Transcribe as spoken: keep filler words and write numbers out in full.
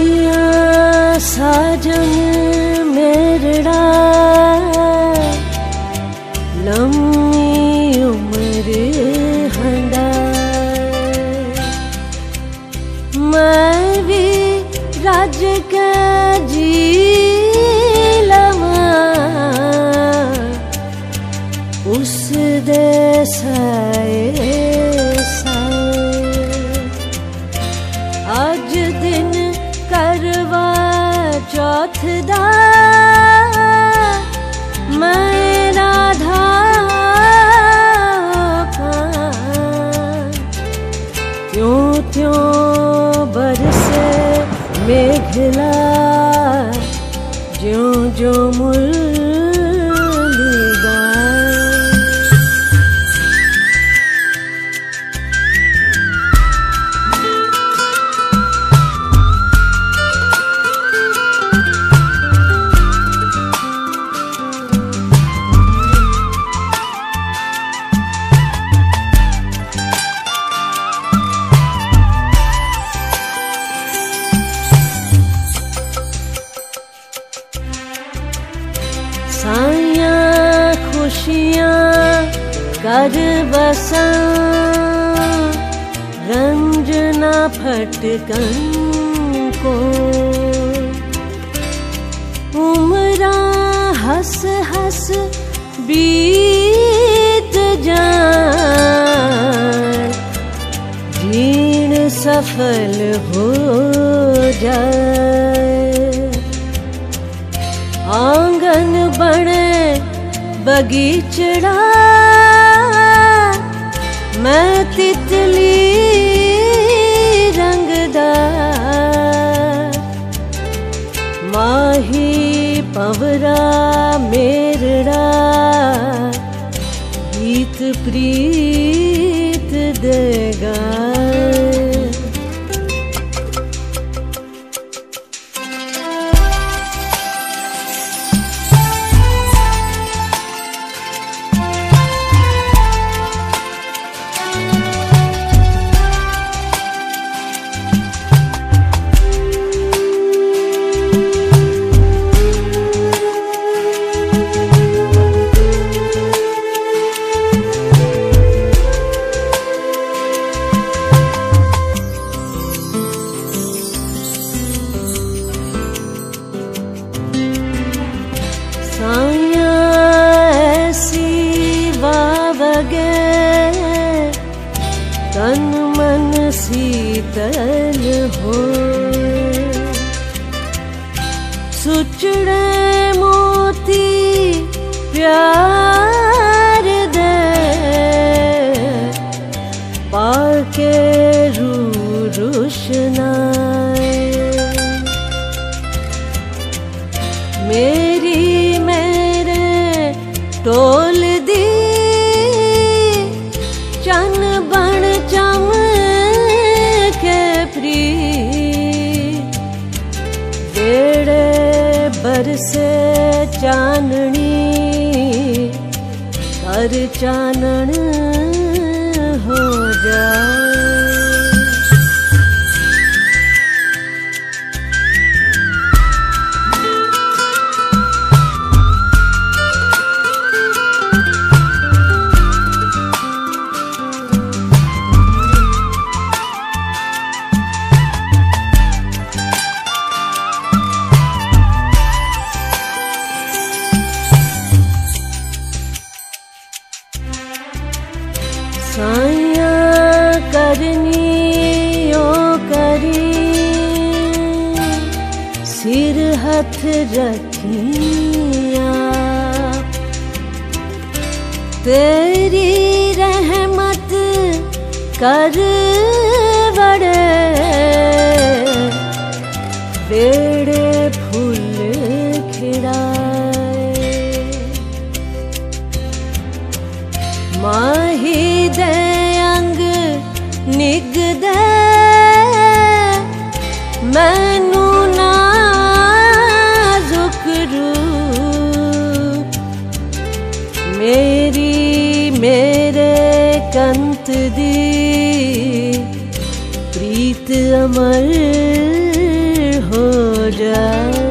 सखिया साजन मेरड़ा लम्मी उम्र हंडा मैं भी राज का जी लमा उस देसाए आज दिन करवा चौथ दा मैं राधा त्यों त्यों बरसे मेघला ज्यों ज्यों मुरली गाए। साइयां खुशियां कर बसा रंजना फटकन को उम्रा हंस हंस बीत जाए जीण सफल हो जाए। आंगन बने बगीचड़ा मैं तितली रंगदार माही पवरा मेरड़ा गीत प्रीत देगा। तन मन शीतल हो सुचड़े मोती प्यार दे पाके रू रुशनाए मेरी मेरे टोल दी चन बन चम के प्री बेड़े बरसे चाननी कर चानन हो जाए। साइयां करनी ओ करी सिर हथ रखिया तेरी रहमत कर बड़े बेड़े फूल खिड़ाए माही दे अंग निग दे मैनू नाजुक रूप मेरी मेरे कंत दी प्रीत अमर हो जाए।